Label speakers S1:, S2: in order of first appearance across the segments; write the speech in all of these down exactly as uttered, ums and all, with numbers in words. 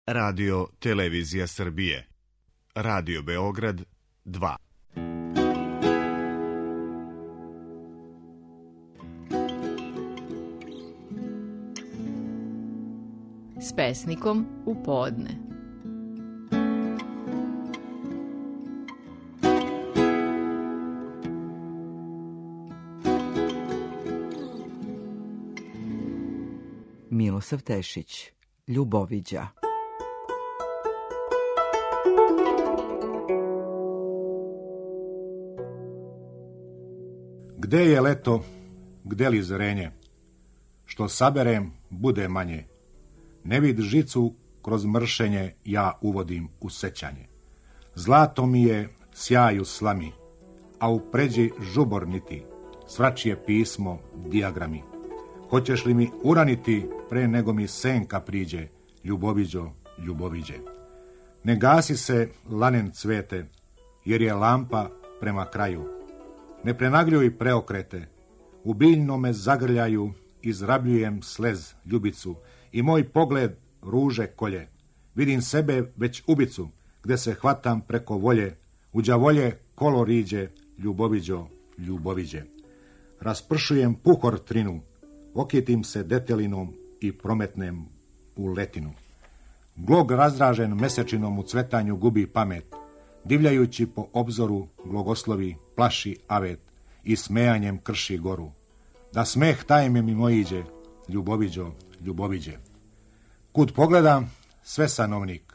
S1: Radio Televizija Srbije. Radio Beograd dva.
S2: S pesnikom u podne.
S3: Milosav Tešić, Ljuboviđa.
S4: Gde je leto, gde li zrenje? Što saberem, bude manje. Ne vid žicu, kroz mršenje ja uvodim u sećanje. Zlato mi je sjaju slami, a u pređi žubor niti, svačije pismo, dijagrami. Hoćeš li mi uraniti pre nego mi senka priđe, Ljuboviđo, Ljuboviđe? Ne gasi se, lanen cvete, jer je lampa prema kraju. Ne prenagljuj preokrete, u biljno me zagrljaju, izrabljujem slez, ljubicu, i moj pogled ruže kolje. Vidim sebe već ubicu, gde se hvatam preko volje, u đavolje kolo riđe, Ljuboviđo, Ljuboviđe. Raspršujem puhor trinu, okitim se detelinom i prometnem u letinu. Glog razdražen mesečinom u cvetanju gubi pamet, divljajući po obzoru glogoslovi plaši avet i smejanjem krši goru. Da smeh taj mi mimoiđe, Ljuboviđo, Ljuboviđe. Kud pogledam, sve sanovnik,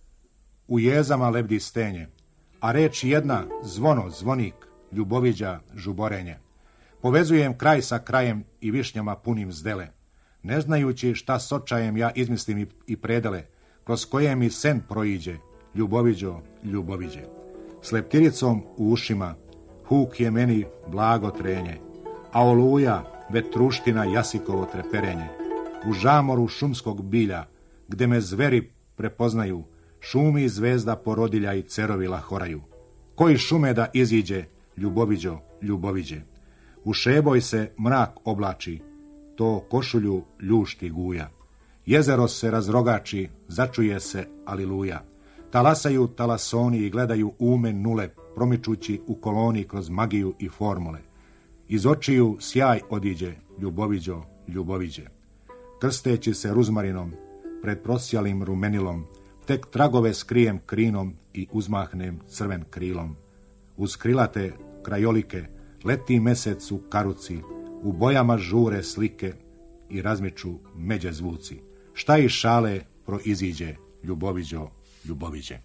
S4: u jezama lebdi stenje, a reč jedna, zvono, zvonik, Ljuboviđa, žuborenje. Povezujem kraj sa krajem i višnjama punim zdele, ne znajući šta s očajem ja izmislim i predele, kroz koje mi sen proiđe, Ljuboviđo, Ljuboviđe. S leptiricom u ušima, huk je meni blago trenje, a oluja, vetruština jasikovo treperenje. U žamoru šumskog bilja, gde me zveri prepoznaju, šumi zvezda porodilja i cerovi lahoraju. Koji šume da iziđe, Ljuboviđo, Ljuboviđe? U šeboj se mrak oblači, to košulju ljušti guja. Jezero se razrogači, začuje se aliluja. Talasaju talasoni i gledaju ume nule, promičući u koloni kroz magiju i formule. Iz očiju sjaj odiđe, Ljuboviđo, Ljuboviđe. Krsteći se ruzmarinom, pred prosjalim rumenilom, tek tragove skrijem krinom i uzmahnem crven krilom. Uz krilate krajolike leti mesec u karuci, u bojama žure slike i razmiču međe zvuci. Šta iz šale proiziđe, Ljuboviđo, Ljuboviđe.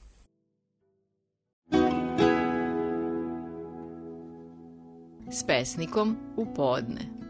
S2: S pesnikom u podne.